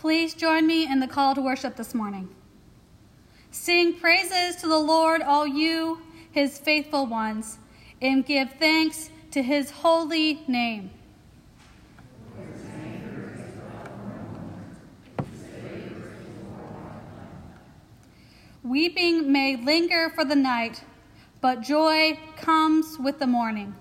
Please join me in the call to worship this morning. Sing praises to the Lord, all you, his faithful ones, and give thanks to his holy name. Weeping may linger for the night, but joy comes with the morning.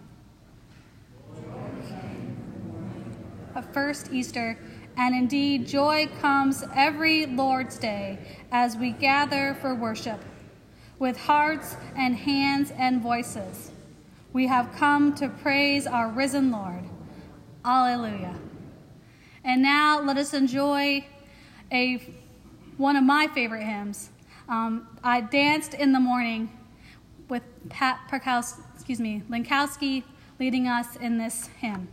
A first Easter, and indeed joy comes every Lord's Day as we gather for worship. With hearts and hands and voices, we have come to praise our risen Lord. Alleluia. And now let us enjoy one of my favorite hymns. I danced in the morning with Pat Lankowski leading us in this hymn.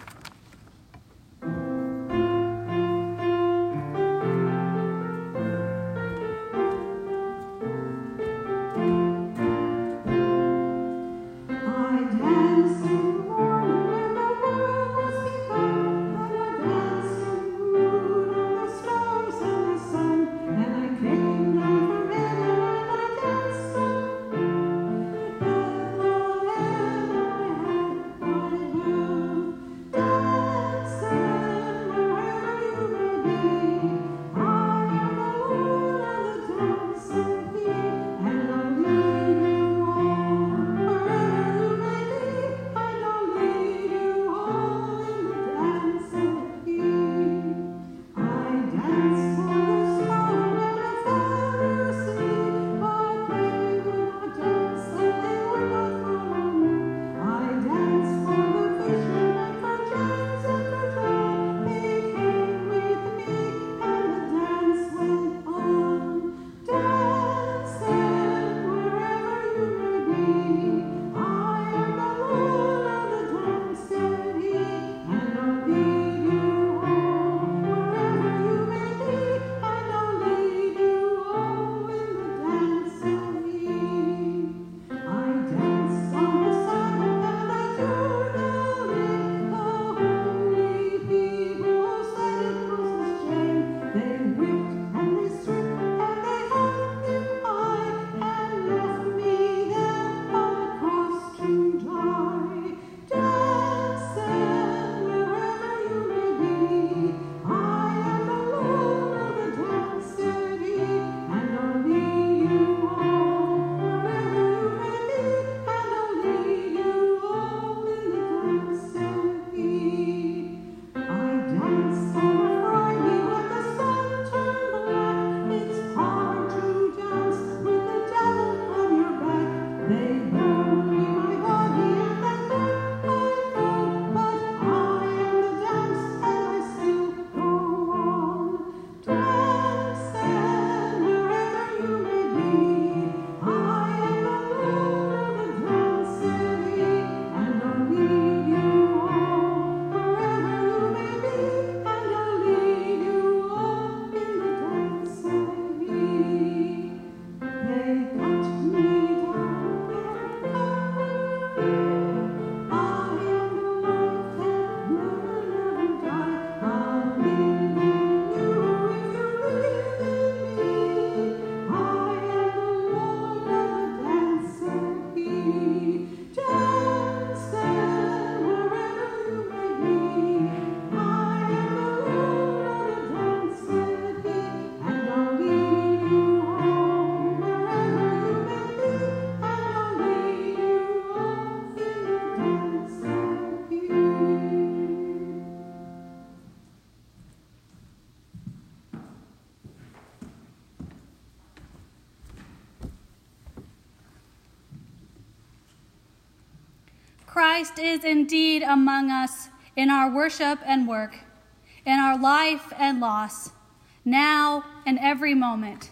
Christ is indeed among us in our worship and work, in our life and loss, now and every moment.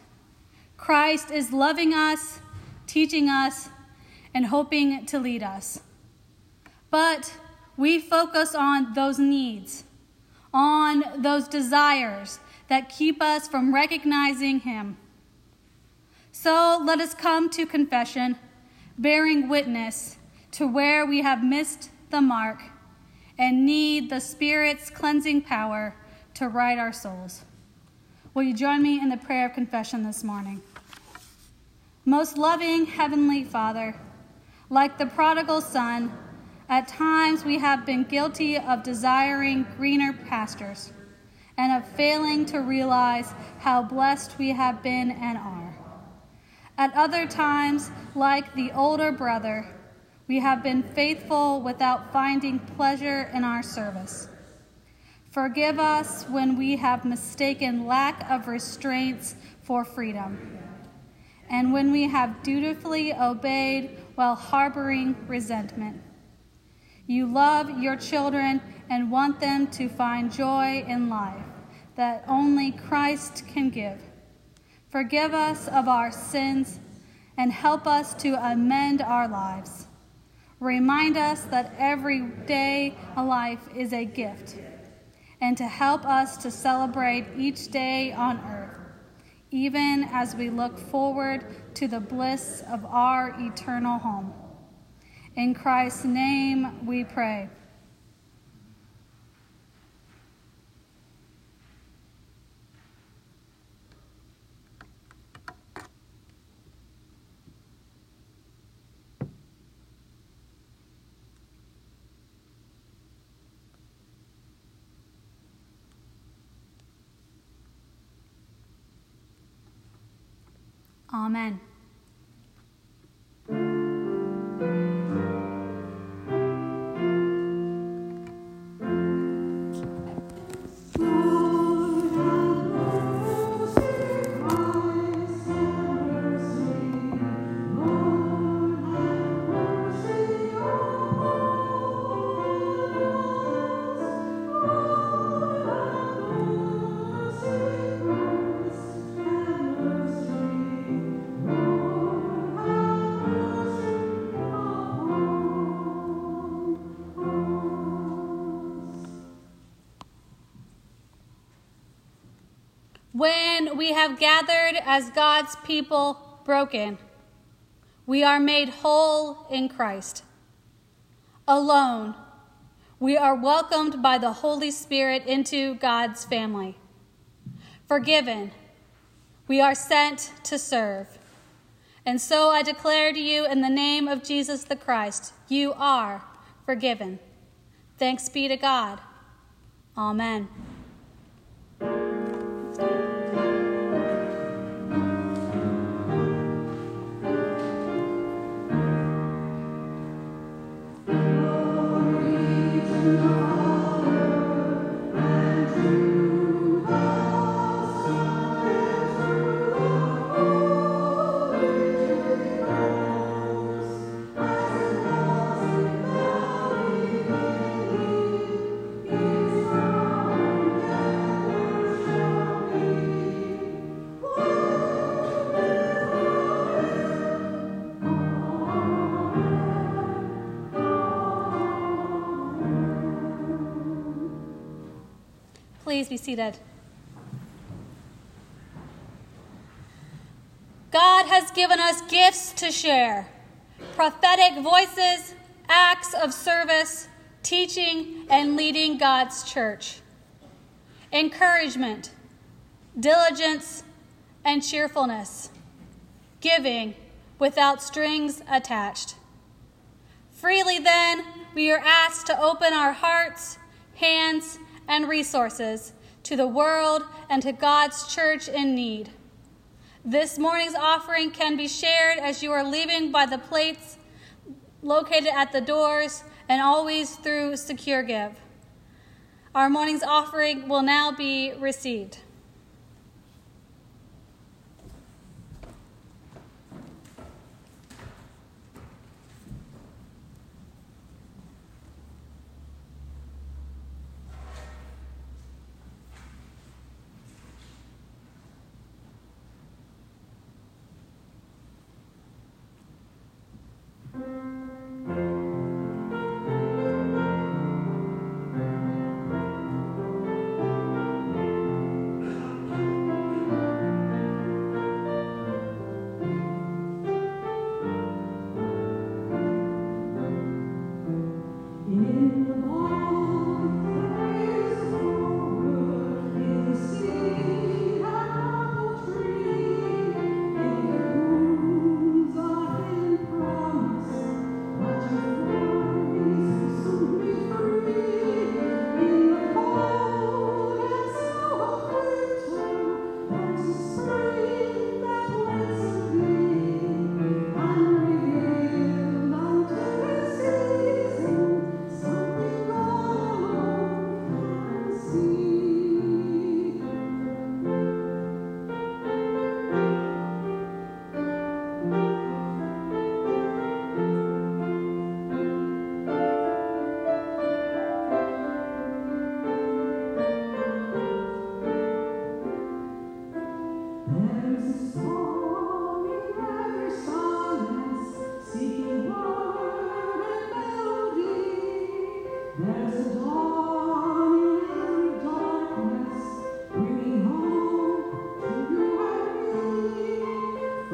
Christ is loving us, teaching us, and hoping to lead us. But we focus on those needs, on those desires that keep us from recognizing him. So let us come to confession, bearing witness to where we have missed the mark and need the Spirit's cleansing power to right our souls. Will you join me in the prayer of confession this morning? Most loving Heavenly Father, like the prodigal son, at times we have been guilty of desiring greener pastures and of failing to realize how blessed we have been and are. At other times, like the older brother, we have been faithful without finding pleasure in our service. Forgive us when we have mistaken lack of restraints for freedom, and when we have dutifully obeyed while harboring resentment. You love your children and want them to find joy in life that only Christ can give. Forgive us of our sins and help us to amend our lives. Remind us that every day of life is a gift, and to help us to celebrate each day on earth, even as we look forward to the bliss of our eternal home. In Christ's name we pray. Amen. When we have gathered as God's people broken, we are made whole in Christ. Alone, we are welcomed by the Holy Spirit into God's family. Forgiven, we are sent to serve. And so I declare to you in the name of Jesus the Christ, you are forgiven. Thanks be to God. Amen. Please be seated. God has given us gifts to share, prophetic voices, acts of service, teaching, and leading God's church, encouragement, diligence, and cheerfulness, giving without strings attached. Freely then, we are asked to open our hearts, hands, and resources to the world and to God's church in need. This morning's offering can be shared as you are leaving by the plates located at the doors and always through Secure Give. Our morning's offering will now be received.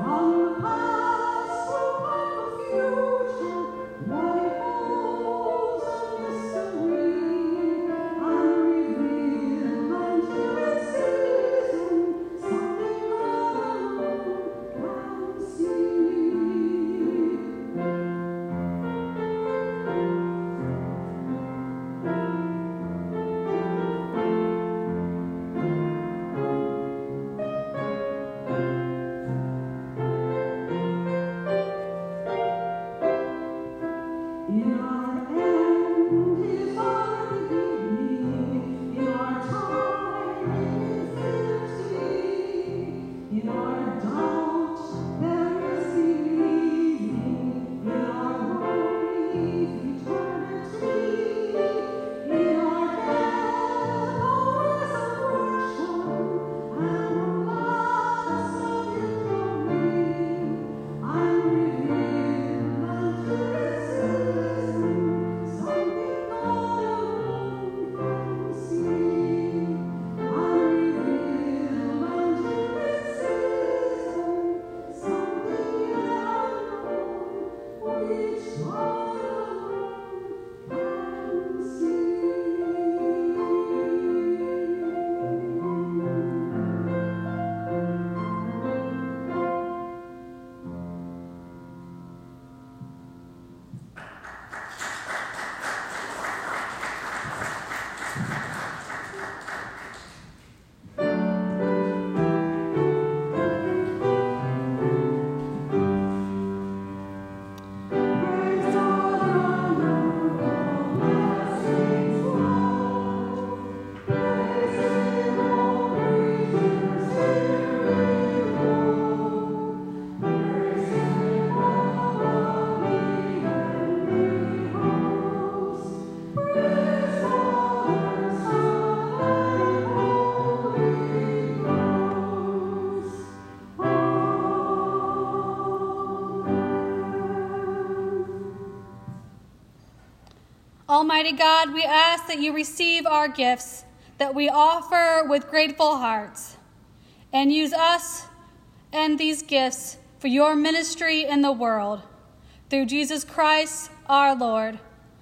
Almighty God, we ask that you receive our gifts that we offer with grateful hearts, and use us and these gifts for your ministry in the world. Through Jesus Christ, our Lord.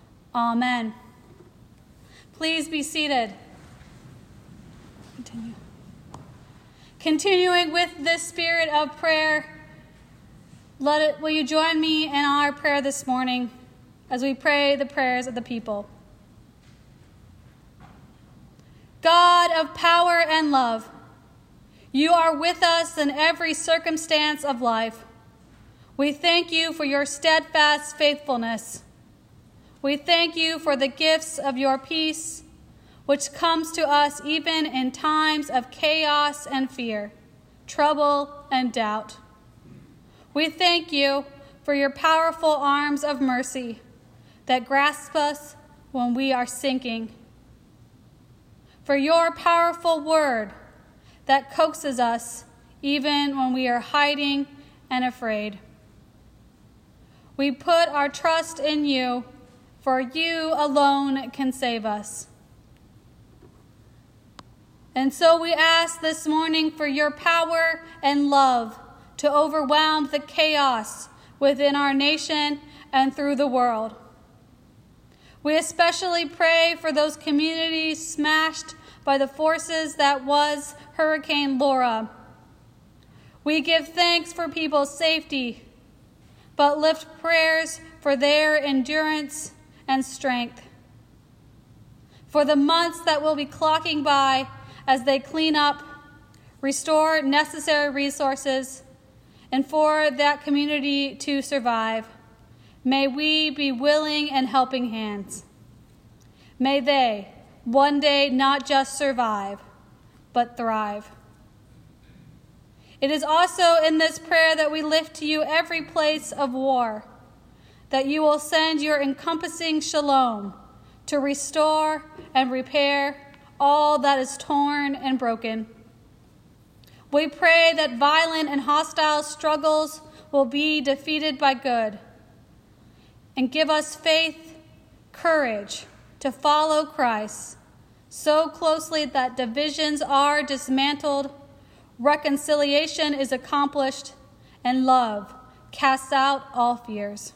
Amen. Please be seated. Continuing with this spirit of prayer, will you join me in our prayer this morning as we pray the prayers of the people? God of power and love, you are with us in every circumstance of life. We thank you for your steadfast faithfulness. We thank you for the gifts of your peace, which comes to us even in times of chaos and fear, trouble and doubt. We thank you for your powerful arms of mercy that grasp us when we are sinking, for your powerful word that coaxes us even when we are hiding and afraid. We put our trust in you, for you alone can save us. And so we ask this morning for your power and love to overwhelm the chaos within our nation and through the world. We especially pray for those communities smashed by the forces that was Hurricane Laura. We give thanks for people's safety, but lift prayers for their endurance and strength, for the months that will be clocking by as they clean up, restore necessary resources, and for that community to survive. May we be willing and helping hands. May they one day not just survive, but thrive. It is also in this prayer that we lift to you every place of war, that you will send your encompassing shalom to restore and repair all that is torn and broken. We pray that violent and hostile struggles will be defeated by good, and give us faith, courage to follow Christ so closely that divisions are dismantled, reconciliation is accomplished, and love casts out all fears.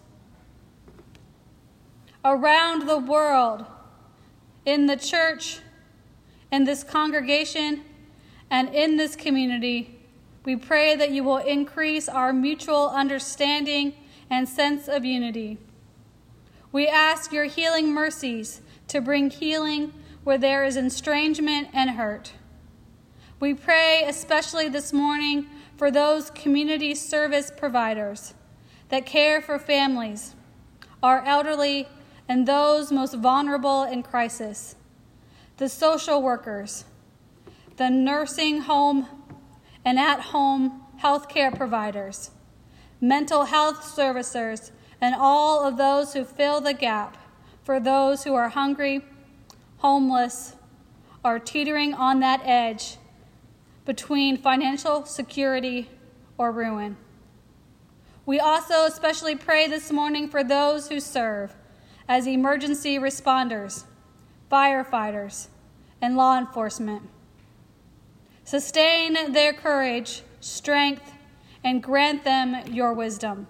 Around the world, in the church, in this congregation, and in this community, we pray that you will increase our mutual understanding and sense of unity. We ask your healing mercies to bring healing where there is estrangement and hurt. We pray especially this morning for those community service providers that care for families, our elderly, and those most vulnerable in crisis, the social workers, the nursing home and at-home healthcare providers, mental health servicers, and all of those who fill the gap for those who are hungry, homeless, or teetering on that edge between financial security or ruin. We also especially pray this morning for those who serve as emergency responders, firefighters, and law enforcement. Sustain their courage, strength, and grant them your wisdom.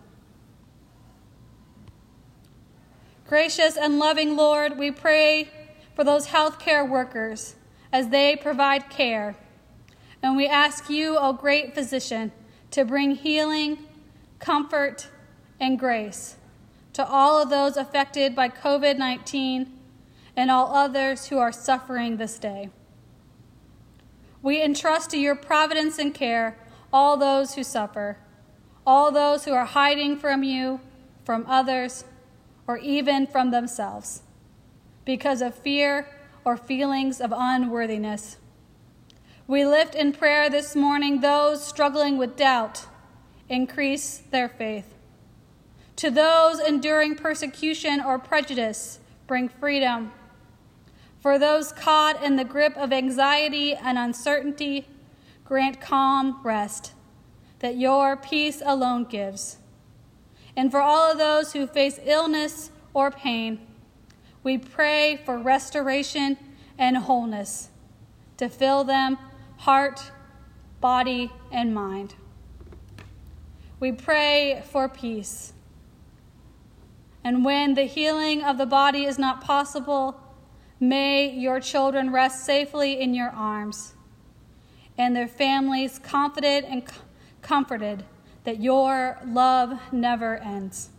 Gracious and loving Lord, we pray for those healthcare workers as they provide care. And we ask you, O great physician, to bring healing, comfort, and grace to all of those affected by COVID-19 and all others who are suffering this day. We entrust to your providence and care all those who suffer, all those who are hiding from you, from others, or even from themselves, because of fear or feelings of unworthiness. We lift in prayer this morning those struggling with doubt. Increase their faith. To those enduring persecution or prejudice, bring freedom. For those caught in the grip of anxiety and uncertainty, grant calm rest that your peace alone gives. And for all of those who face illness or pain, we pray for restoration and wholeness to fill them, heart, body, and mind. We pray for peace. And when the healing of the body is not possible, may your children rest safely in your arms, and their families confident and comforted that your love never ends.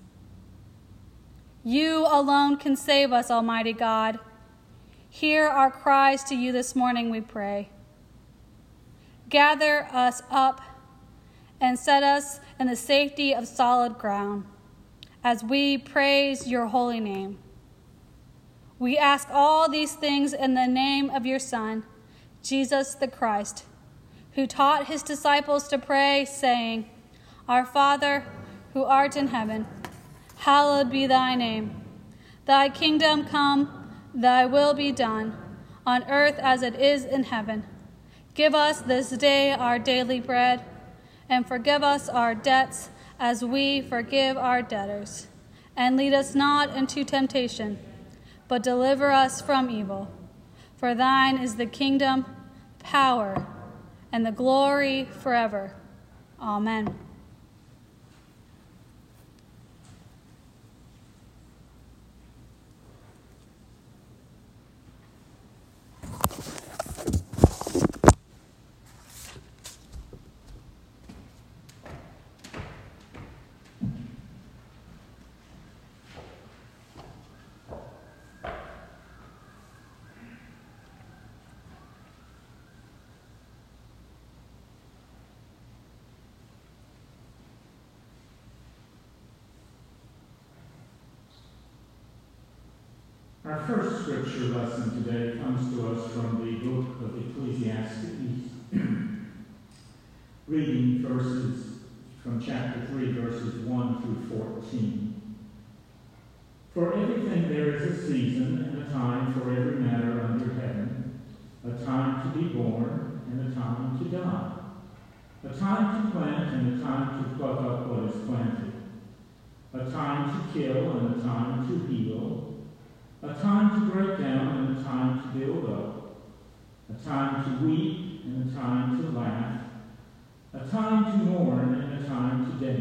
You alone can save us, Almighty God. Hear our cries to you this morning, we pray. Gather us up and set us in the safety of solid ground as we praise your holy name. We ask all these things in the name of your Son, Jesus the Christ, who taught his disciples to pray, saying, Our Father, who art in heaven, hallowed be thy name. Thy kingdom come, thy will be done, on earth as it is in heaven. Give us this day our daily bread, and forgive us our debts as we forgive our debtors. And lead us not into temptation, but deliver us from evil. For thine is the kingdom, power, and the glory forever. Amen. Our first scripture lesson today comes to us from the book of Ecclesiastes, reading verses from chapter 3, verses 1 through 14. For everything there is a season and a time for every matter under heaven, a time to be born and a time to die, a time to plant and a time to pluck up what is planted, a time to kill and a time to heal, a time to break down and a time to build up, a time to weep and a time to laugh, a time to mourn and a time to dance,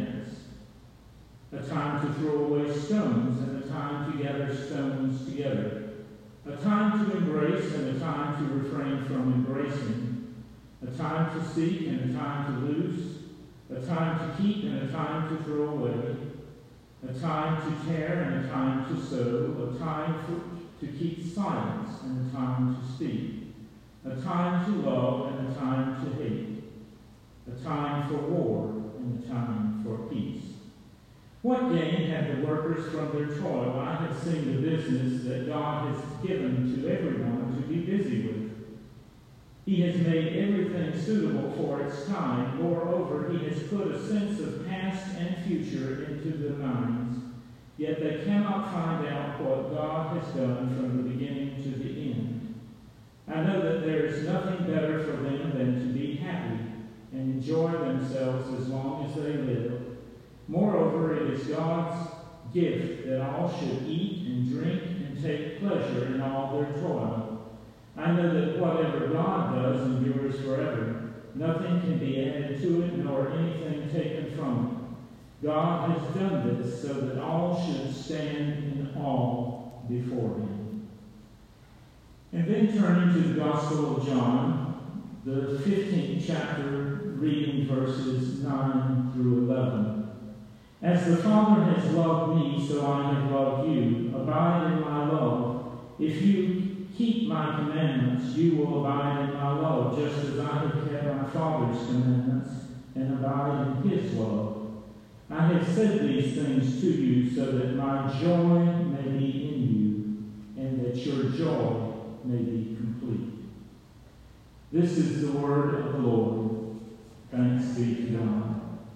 together, a time to embrace and a time to refrain from embracing, a time to seek and a time to lose, a time to keep and a time to throw away, a time to tear and a time to sow, a time to keep silence and a time to speak, a time to love and a time to hate, a time for war and a time for peace. What gain have the workers from their toil? I have seen the business that God has given to everyone to be busy with. He has made everything suitable for its time. Moreover, he has put a sense of past and future into their minds, yet they cannot find out what God has done from the beginning to the end. I know that there is nothing better for them than to be happy and enjoy themselves as long as they live. Moreover, it is God's gift that all should eat and drink and take pleasure in all their toil. I know that whatever God does endures forever. Nothing can be added to it, nor anything taken from it. God has done this so that all should stand in awe before him. And then turning to the Gospel of John, the 15th chapter, reading verses 9 through 11. As the Father has loved me, so I have loved you. Abide in my love. If you keep my commandments, you will abide in my love, just as I have kept my Father's commandments and abide in his love. I have said these things to you so that my joy may be in you, and that your joy may be complete. This is the word of the Lord. Thanks be to God.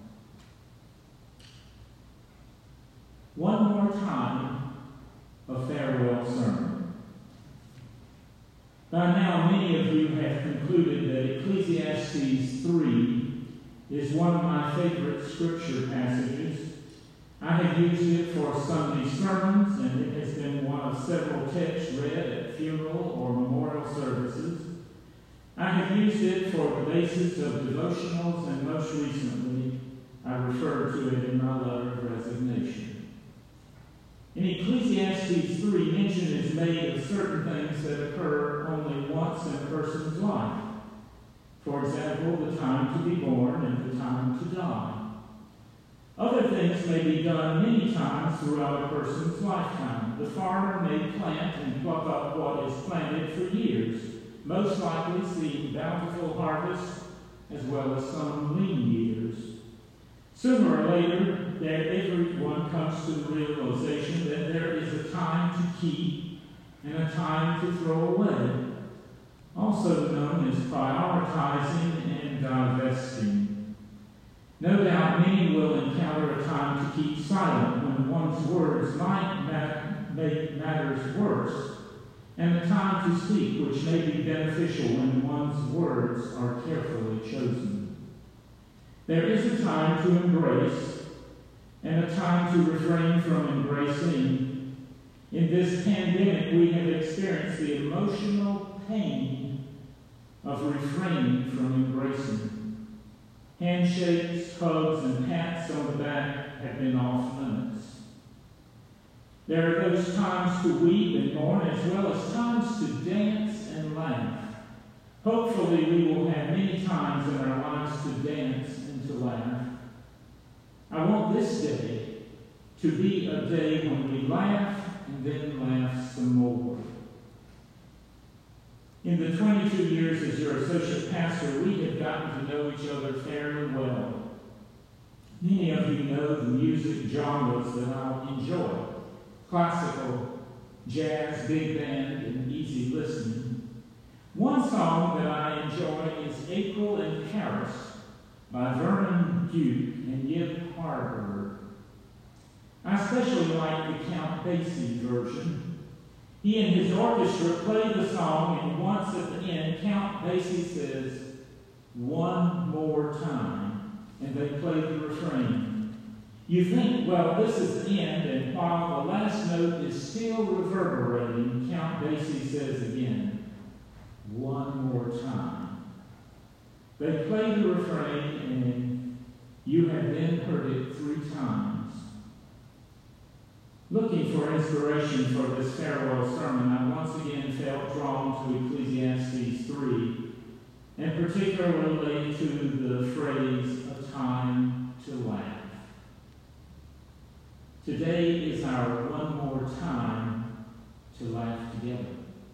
One more time, a farewell sermon. By now, many of you have concluded that Ecclesiastes 3 is one of my favorite scripture passages. I have used it for Sunday sermons, and it has been one of several texts read at funeral or memorial services. I have used it for the basis of devotionals, and most recently, I refer to it in my letter of resignation. In Ecclesiastes 3, mention is made of certain things that occur only once in a person's life. For example, the time to be born and the time to die. Other things may be done many times throughout a person's lifetime. The farmer may plant and pluck up what is planted for years, most likely seeing bountiful harvests as well as some lean years. Sooner or later, everyone comes to the realization that there is a time to keep and a time to throw away, also known as prioritizing and divesting. No doubt many will encounter a time to keep silent when one's words might make matters worse, and a time to speak which may be beneficial when one's words are carefully chosen. There is a time to embrace and a time to refrain from embracing. In this pandemic, we have experienced the emotional pain of refraining from embracing. Handshakes, hugs, and pats on the back have been off limits. There are those times to weep and mourn, as well as times to dance and laugh. Hopefully, we will have many times in our lives to dance and to laugh. I want this day to be a day when we laugh and then laugh some more. In the 22 years as your associate pastor, we have gotten to know each other fairly well. Many of you know the music genres that I enjoy: classical, jazz, big band, and easy listening. One song that I enjoy is April in Paris by Vernon Duke and Yip Harburg. I especially like the Count Basie version. He and his orchestra play the song, and once at the end, Count Basie says, "One more time," and they play the refrain. You think, well, this is the end, and while the last note is still reverberating, Count Basie says again, "One more time." They play the refrain, and you have then heard it 3 times. Looking for inspiration for this farewell sermon, I once again felt drawn to Ecclesiastes 3, and particularly to the phrase, "a time to laugh." Today is our one more time to laugh together.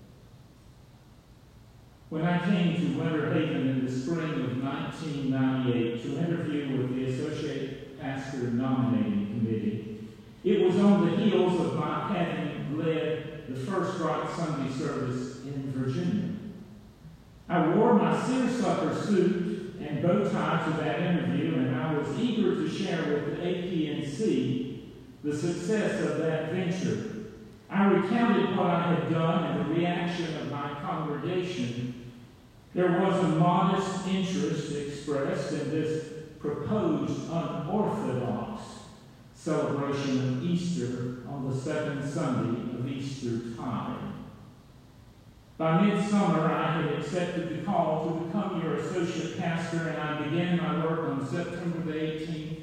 When I came to Winter Haven in the spring of 1998 to interview with the Associate Pastor Nominating Committee, it was on the heels of my having led the first Bright Sunday service in Virginia. I wore my seersucker suit and bow tie to that interview, and I was eager to share with the APNC the success of that venture. I recounted what I had done and the reaction of my congregation. There was a modest interest expressed in this proposed unorthodox celebration of Easter on the second Sunday of Easter tide. By midsummer, I had accepted the call to become your associate pastor, and I began my work on September the 18th,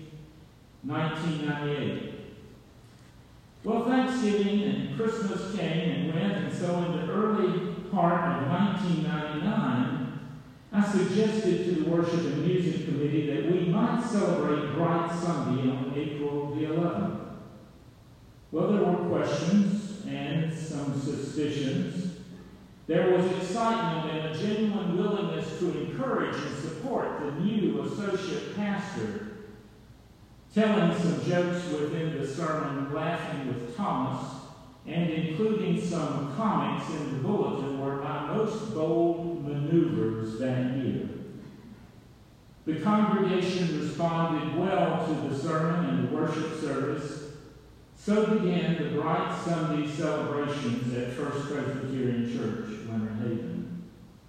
1998. Well, Thanksgiving and Christmas came and went, and so in the early part of 1999, I suggested to the Worship and Music Committee that we might celebrate Bright Sunday on April the 11th. Well, there were questions and some suspicions. There was excitement and a genuine willingness to encourage and support the new associate pastor. Telling some jokes within the sermon, Laughing with Thomas, and including some comics in the bulletin were my most bold maneuvers that year. The congregation responded well to the sermon and the worship service. So began the Bright Sunday celebrations at First Presbyterian Church, Winter Haven.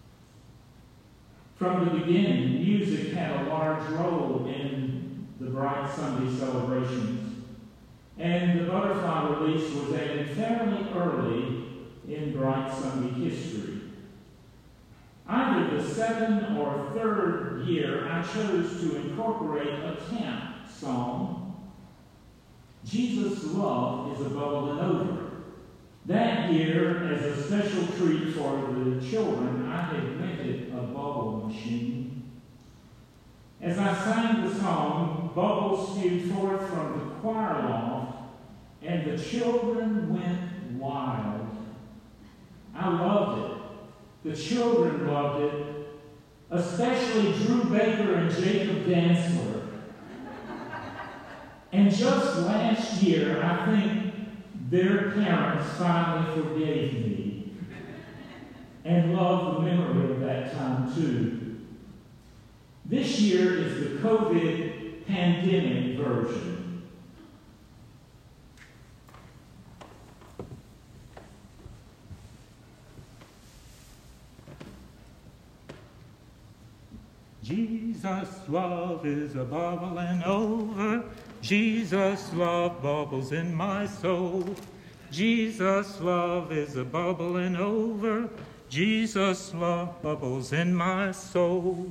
From the beginning, music had a large role in the Bright Sunday celebrations, and the butterfly release was added fairly early in Bright Sunday history. Either the second or third year, I chose to incorporate a camp song, "Jesus' Love is a Bubbling Over." That year, as a special treat for the children, I had rented a bubble machine. As I sang the song, bubbles spewed forth from the choir loft, and the children went wild. I loved it. The children loved it, especially Drew Baker and Jacob Dantzler. And just last year, I think their parents finally forgave me and loved the memory of that time too. This year is the COVID pandemic version. Jesus' love is a bubbling over. Jesus' love bubbles in my soul. Jesus' love is a bubbling over. Jesus' love bubbles in my soul.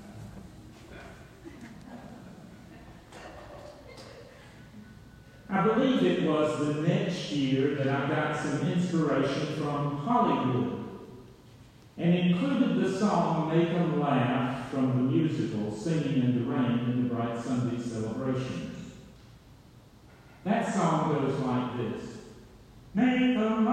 I believe it was the next year that I got some inspiration from Hollywood and included the song "Make 'Em Laugh" from the musical Singing in the Rain in the Bright Sunday celebrations. That song goes like this: Make 'em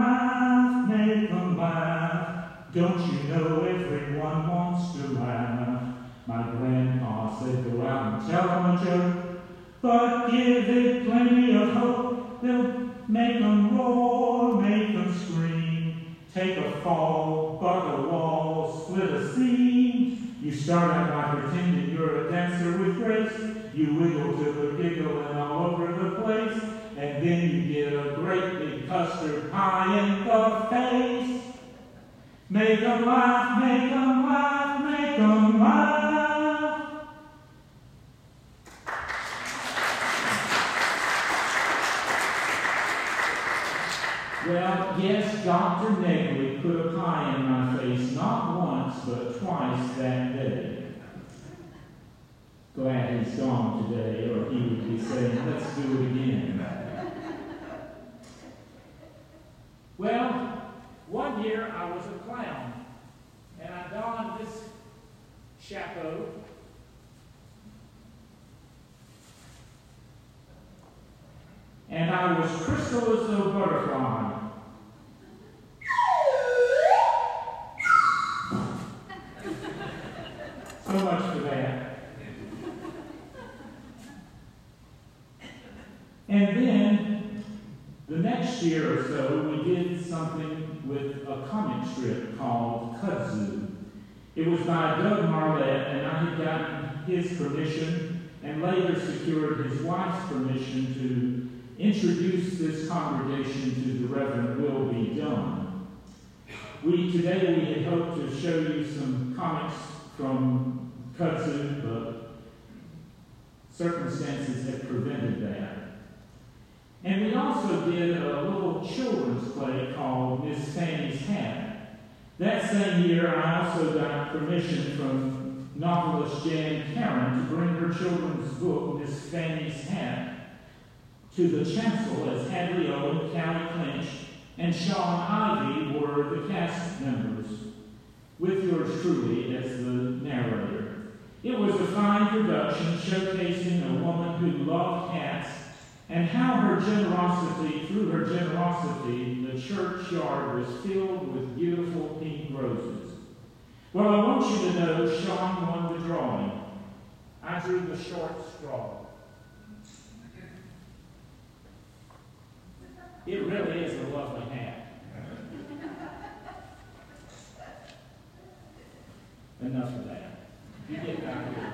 laugh, don't you know everyone wants to laugh? My grandpa said go out and tell 'em a joke, but give it plenty of hope. They'll make 'em roar, make 'em scream, take a fall, buck a wall, split a seam. You start out by pretending you're a dancer with grace. You wiggle to the giggle and all over the place, and then you get a great big custard pie in the face. Make 'em laugh, make 'em laugh, make 'em laugh. Well, yes, Dr. Negley put a pie in my face not once but twice that day. Glad he's gone today, or he would be saying, let's do it again. and I was crystal as a butterfly. So much for that. And then, the next year or so, we did something with a comic strip called Kudzu. It was by Doug Marlette, and I had gotten his permission and later secured his wife's permission to introduce this congregation to the Reverend Will B. Dunn. Today we had hoped to show you some comics from Kudzu, but circumstances had prevented that. And we also did a little children's play called Miss Fanny's Hat. That same year, I also got permission from novelist Jan Karen to bring her children's book, Miss Fanny's Hat, to the chancel as Hadley Owen, Callie Clinch, and Sean Ivey were the cast members, with yours truly as the narrator. It was a fine production showcasing a woman who loved cats and how through her generosity, the churchyard was filled with beautiful pink roses. Well, I want you to know Sean won the drawing. I drew the short straw. It really is a lovely hat. Enough of that. You get down here.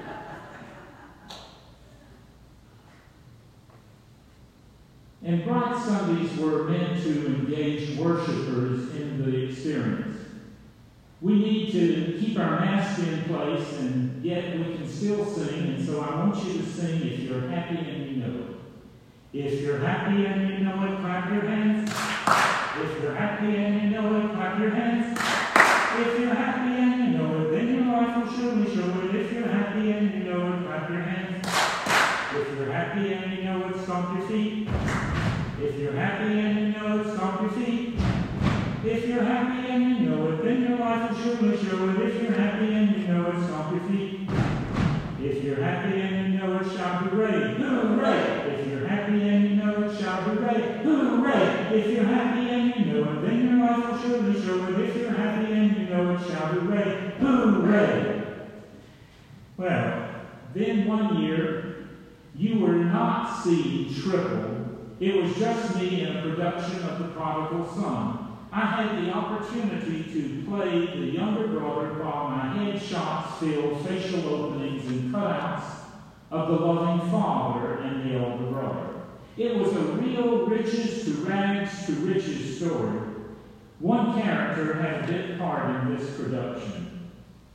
And Bright Sundays were meant to engage worshipers in the experience. We need to keep our masks in place, and yet we can still sing, and so I want you to sing If You're Happy and You Know It. If you're happy and you know it, clap your hands. If you're happy and you know it, clap your hands. If you're happy and you know it, then your life will surely show it. If you're happy and you know it, clap your hands. If you're happy and you know it, stomp your feet. If you're happy and you know it, stomp your feet. If you're happy and you know it, then your life will surely show it. If you're happy and you know it, stomp your feet. If you're happy and you know it, shout hooray, hooray. If you're happy and you know it, shout hooray, hooray. If you're happy and you know it, then your life will surely show it. If you're happy and you know it, shout hooray, hooray. Well, then one year, you were not seeing triple. It was just me in a production of The Prodigal Son. I had the opportunity to play the younger brother while my head shots filled facial openings and cutouts of the loving father and the older brother. It was a real riches to rags to riches story. One character had a big part in this production.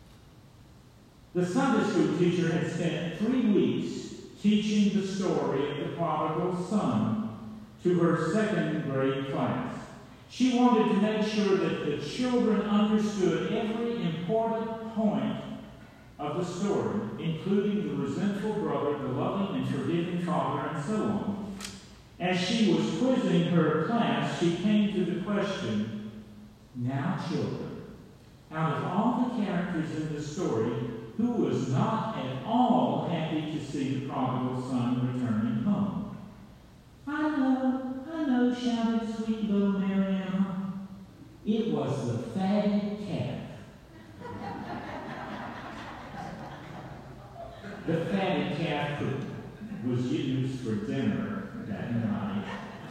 The Sunday school teacher had spent 3 weeks teaching the story of the prodigal son to her second grade class. She wanted to make sure that the children understood every important point of the story, including the resentful brother, the loving and forgiving father, and so on. As she was quizzing her class, she came to the question, now children, out of all the characters in the story, who was not at all happy to see the prodigal son returning home? I know, shouted sweet little Mary Emma. It was the fatted calf. The fatted calf was used for dinner that night.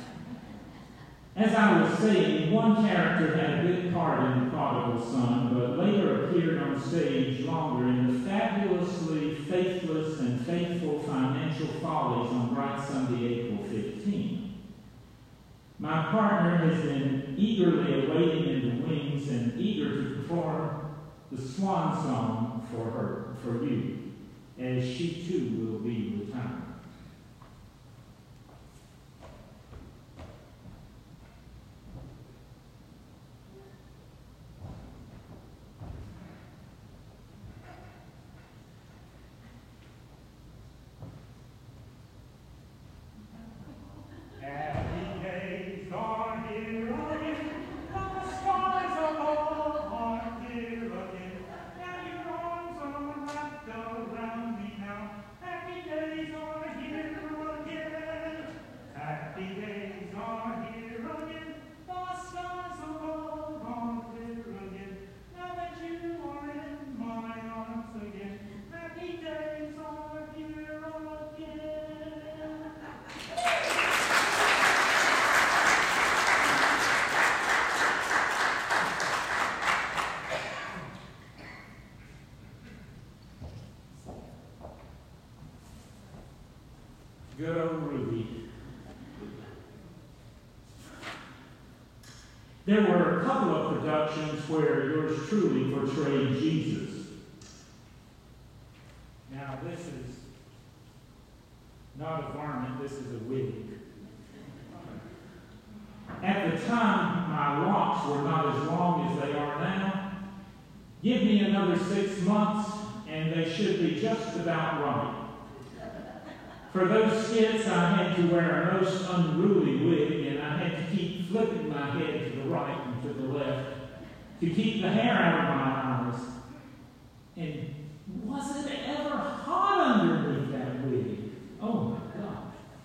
As I was saying, one character had a big part in The Prodigal Son, but later appeared on stage longer in the fabulously faithless and faithful Financial Follies on Bright Sunday, April 15. My partner has been eagerly awaiting in the wings and eager to perform the swan song for you, as she too will be retired. Now your arms are wrapped around me now. Happy days are Good old Ruby. There were a couple of productions where yours truly portrayed Jesus. Now, this is not a varmint, this is a wig. At the time, my locks were not as long as they are now. Give me another 6 months, and they should be just about right. For those skits, I had to wear a most unruly wig, and I had to keep flipping my head to the right and to the left to keep the hair out of my eyes. And was it ever hot underneath that wig? Oh my gosh.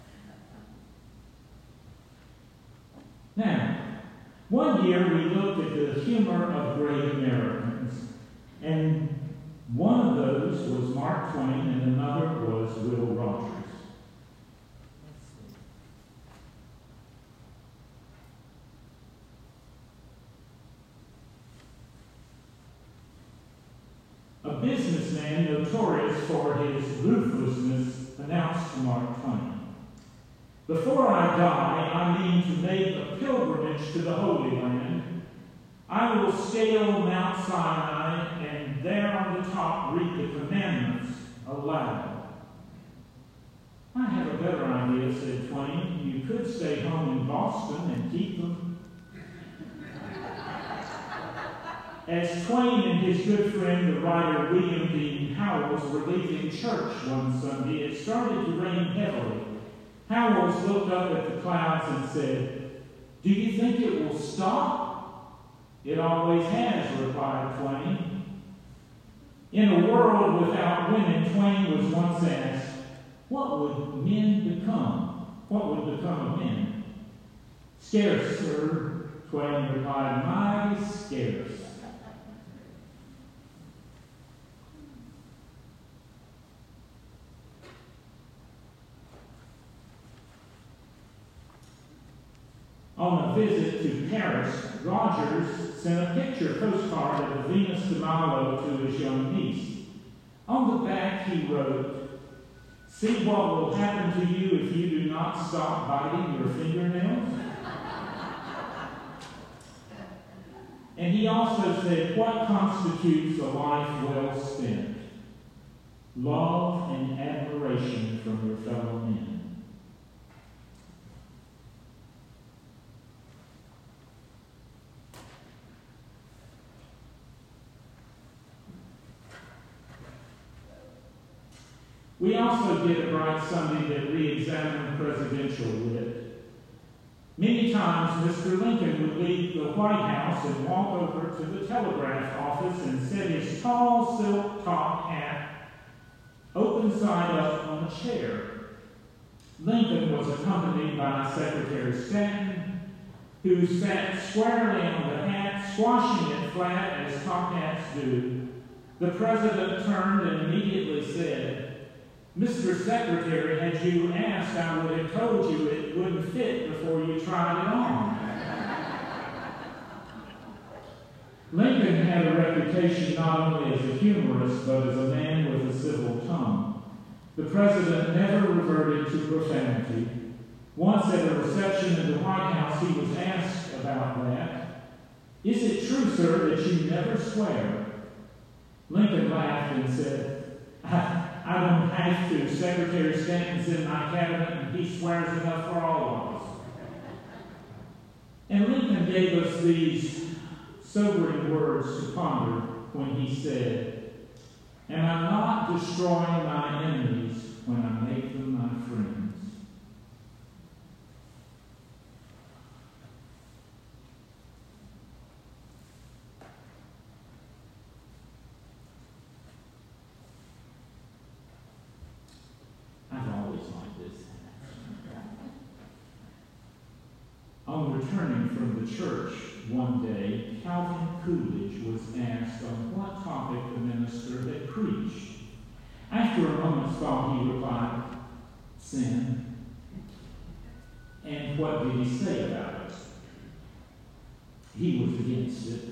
Now, one year we looked at the humor of great Americans, and one of those was Mark Twain and another was Will Rogers. A businessman notorious for his ruthlessness announced to Mark Twain, "Before I die, I mean to make a pilgrimage to the Holy Land. I will scale Mount Sinai and there on the top read the commandments aloud." "I have a better idea," said Twain. "You could stay home in Boston and keep them." As Twain and his good friend, the writer William Dean Howells, were leaving church one Sunday, it started to rain heavily. Howells looked up at the clouds and said, "Do you think it will stop?" "It always has," replied Twain. In a world without women, Twain was once asked, what would men become? What would become of men? "Scarce, sir," Twain replied, "mighty scarce." On a visit to Paris, Rogers sent a picture postcard of the Venus de Milo to his young niece. On the back he wrote, "See what will happen to you if you do not stop biting your fingernails." And he also said, "What constitutes a life well spent? Love and admiration from your fellow men." We also did a Bright Sunday that re-examined presidential wit. Many times Mr. Lincoln would leave the White House and walk over to the telegraph office and set his tall silk top hat open side up on a chair. Lincoln was accompanied by Secretary Stanton, who sat squarely on the hat, squashing it flat as top hats do. The president turned and immediately said, "Mr. Secretary, had you asked, I would have told you it wouldn't fit before you tried it on." Lincoln had a reputation not only as a humorist, but as a man with a civil tongue. The president never reverted to profanity. Once at a reception in the White House, he was asked about that. "Is it true, sir, that you never swear?" Lincoln laughed and said, I don't have to. Secretary Stanton's in my cabinet, and he swears enough for all of us." And Lincoln gave us these sobering words to ponder when he said, "Am I not destroying my enemies when I make them my friends?" On returning from the church one day, Calvin Coolidge was asked on what topic the minister had preached. After a moment's thought, he replied, "Sin." "And what did he say about it?" "He was against it."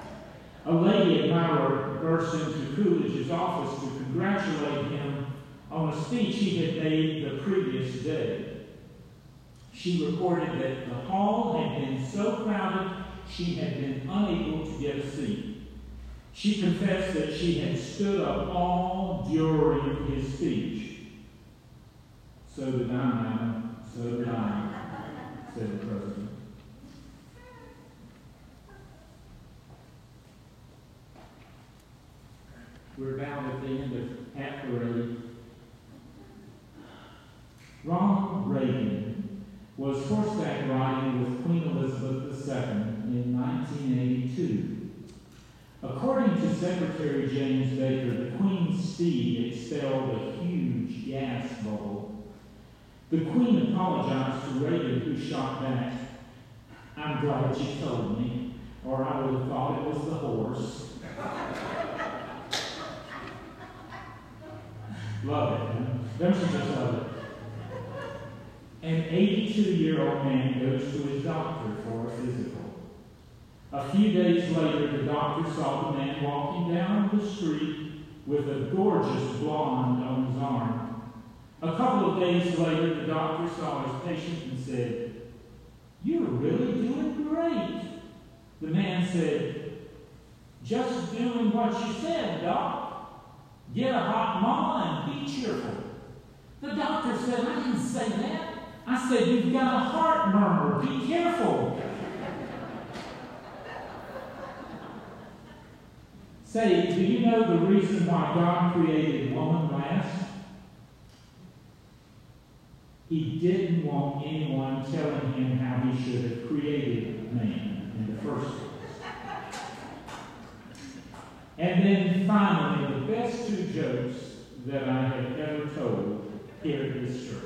A lady admirer burst into Coolidge's office to congratulate him on a speech he had made the previous day. She reported that the hall had been so crowded she had been unable to get a seat. She confessed that she had stood up all during his speech. "So did I, madam, so did I," said the president. We're about at the end of Act 3. Ronald Reagan was horseback riding with Queen Elizabeth II in 1982. According to Secretary James Baker, the Queen's steed expelled a huge gas bubble. The Queen apologized to Reagan, who shot back, "I'm glad you told me, or I would have thought it was the horse." Love it, man. Don't you just love it? An 82-year-old man goes to his doctor for a physical. A few days later, the doctor saw the man walking down the street with a gorgeous blonde on his arm. A couple of days later, the doctor saw his patient and said, "You're really doing great." The man said, "Just doing what you said, Doc. Get a hot mama and be cheerful." The doctor said, "I didn't say that. I said, you've got a heart murmur. Be careful." Say, do you know the reason why God created woman last? He didn't want anyone telling him how he should have created man in the first place. And then finally, the best two jokes that I have ever told here at this church.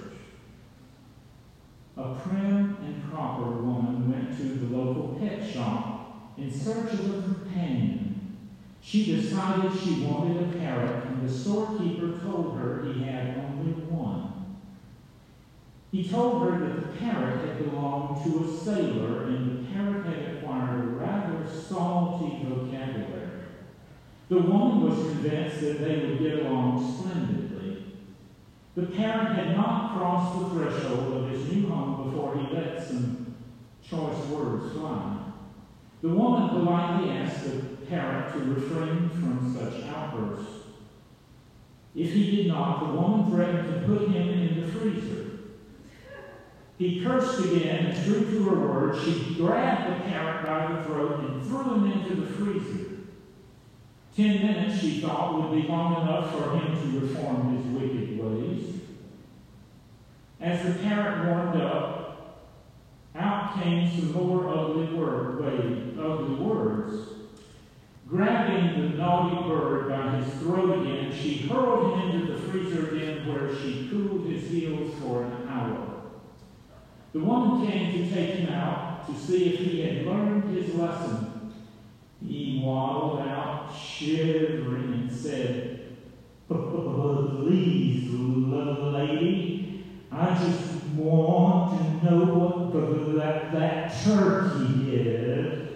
A prim and proper woman went to the local pet shop in search of a companion. She decided she wanted a parrot, and the storekeeper told her he had only one. He told her that the parrot had belonged to a sailor, and the parrot had acquired a rather salty vocabulary. The woman was convinced that they would get along splendidly. The parrot had not crossed the threshold of his new home before he let some choice words fly. The woman politely asked the parrot to refrain from such outbursts. If he did not, the woman threatened to put him in the freezer. He cursed again, and true to her word, she grabbed the parrot by the throat and threw him into the freezer. 10 minutes, she thought, would be long enough for him to reform his wicked ways. As the parrot warmed up, out came some more ugly words. Grabbing the naughty bird by his throat again, she hurled him into the freezer again, where she cooled his heels for an hour. The woman came to take him out to see if he had learned his lesson. He waddled out, shivering, and said, "Please, lady, I just want to know what that turkey is."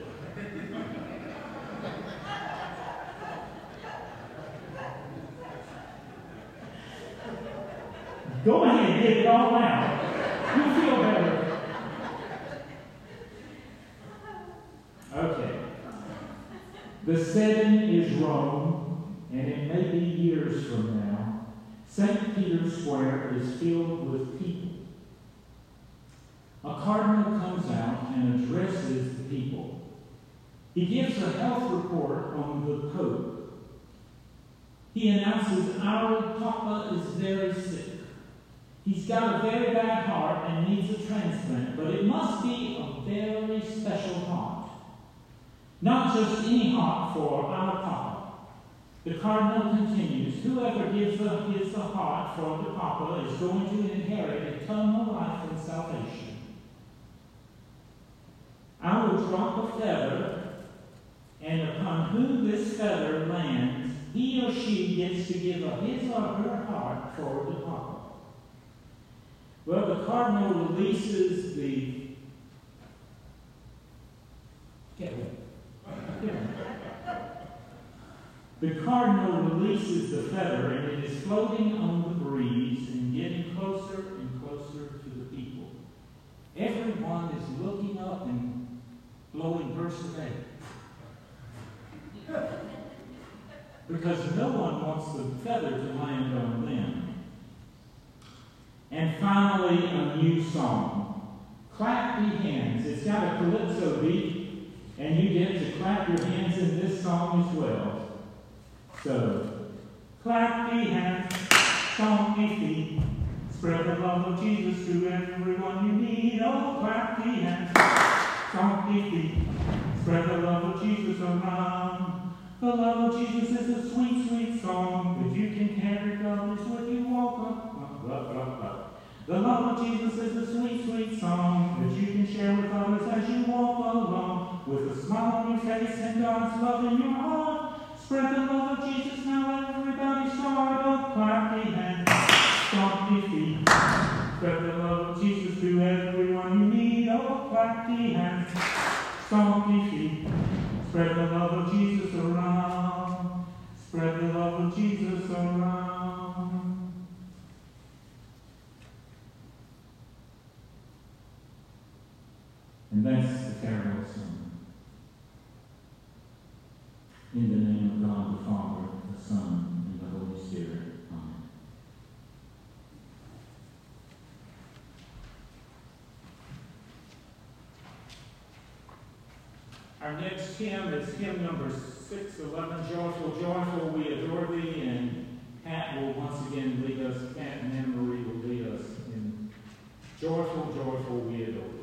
Go ahead and get it all out. You feel better. Okay. The setting is Rome, and it may be years from now. St. Peter's Square is filled with people. A cardinal comes out and addresses the people. He gives a health report on the Pope. He announces, "Our Papa is very sick. He's got a very bad heart and needs a transplant, but it must be a very special heart. Not just any heart for our Papa." The cardinal continues, "Whoever gives the heart for the Papa is going to inherit eternal life and salvation. I will drop a feather, and upon whom this feather lands, he or she gets to give up his or her heart for the Papa." Well, the cardinal releases the... The cardinal releases the feather, and it is floating on the breeze. getting closer and closer to the people. Everyone is looking up and blowing bursts of air. Because no one wants the feather to land on them. And finally, a new song. Clap ye hands. It's got a calypso beat, and you get to clap your hands in this song as well. So, clap ye hands, stomp ye feet, spread the love of Jesus to everyone you meet. Oh, clap ye hands, stomp ye feet, spread the love of Jesus around. The love of Jesus is a sweet, sweet song that you can carry others with you walk up. The love of Jesus is a sweet, sweet song that you can share with others as you walk along. With a smile on your face and God's love in your heart. Spread the love of Jesus, now everybody start. Oh, clap your hands, stomp your feet. Spread the love of Jesus to everyone you meet. Oh, clap your hands, stomp your feet. Spread the love of Jesus around. Spread the love of Jesus around. And that's the farewell song. In the name of God the Father, the Son, and the Holy Spirit. Amen. Our next hymn is hymn number 611, Joyful, Joyful, We Adore Thee, and Pat will once again lead us, Pat and Anne Marie will lead us in Joyful, Joyful, We Adore Thee.